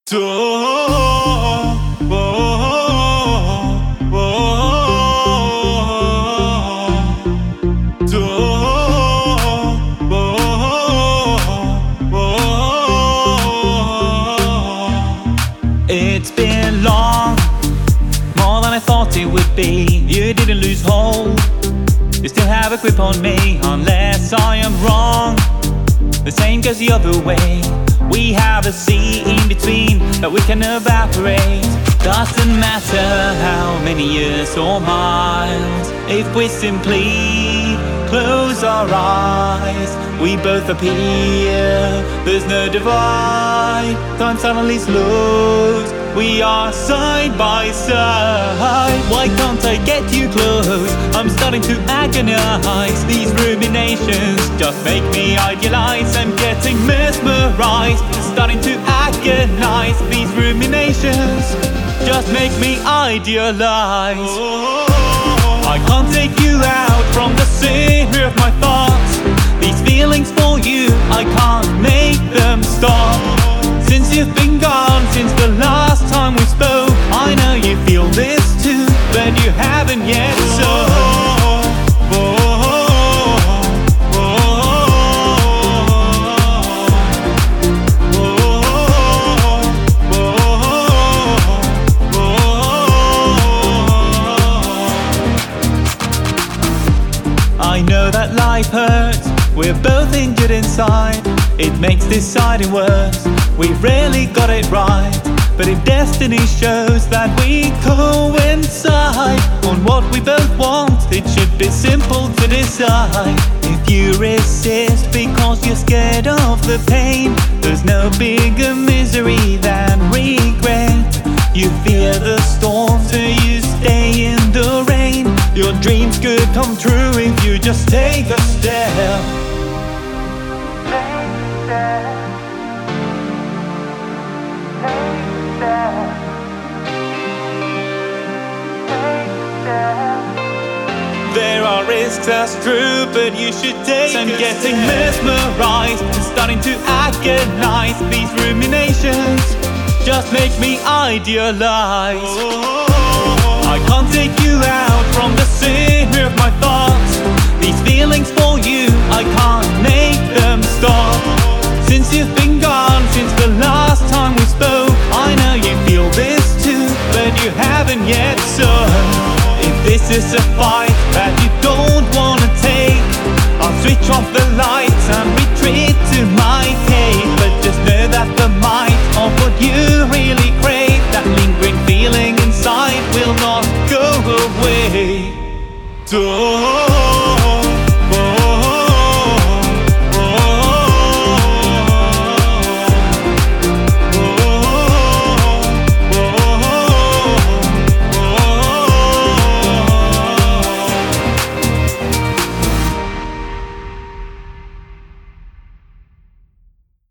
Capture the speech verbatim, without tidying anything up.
Don't, oh, oh, oh, don't, oh, oh. It's been long, more than I thought it would be. You didn't lose hold, you still have a grip on me. Unless I am wrong, the same goes the other way. We have a sea in between that we can evaporate. Doesn't matter how many years or miles, if we simply close our eyes, we both appear. There's no divide, time suddenly slows. We are side by side. Why can't I get you close? I'm starting to agonize. These ruminations just make me idealize. I'm getting mesmerized, starting to agonize. These ruminations just make me idealize. I can't take you out from the center of my thoughts. These feelings for you, I can't make them stop. Since you've been gone, since the last time we spoke, I know you feel this too, but you haven't yet, so oh, oh, oh, oh, oh. I know that life hurts, we're both injured inside. It makes deciding worse, we rarely got it right. But if destiny shows that we coincide on what we both want, it should be simple to decide. If you resist because you're scared of the pain, there's no bigger misery than regret. You fear the storm, so you stay in the rain. Your dreams could come true if you just take a step. There are risks, that's true, but you should take I'm getting mesmerized, starting to agonize. These ruminations just make me idealize. I can't take you out from the center of my thoughts. These feelings for you, I can't make them stop. Since you've been gone, since the last time we spoke, I know you feel this too, but you haven't yet, so if this is a fight that you don't wanna take, I'll switch off the lights and retreat to my cave. But just know that the might of what you really crave, that lingering feeling inside, will not go away. Don't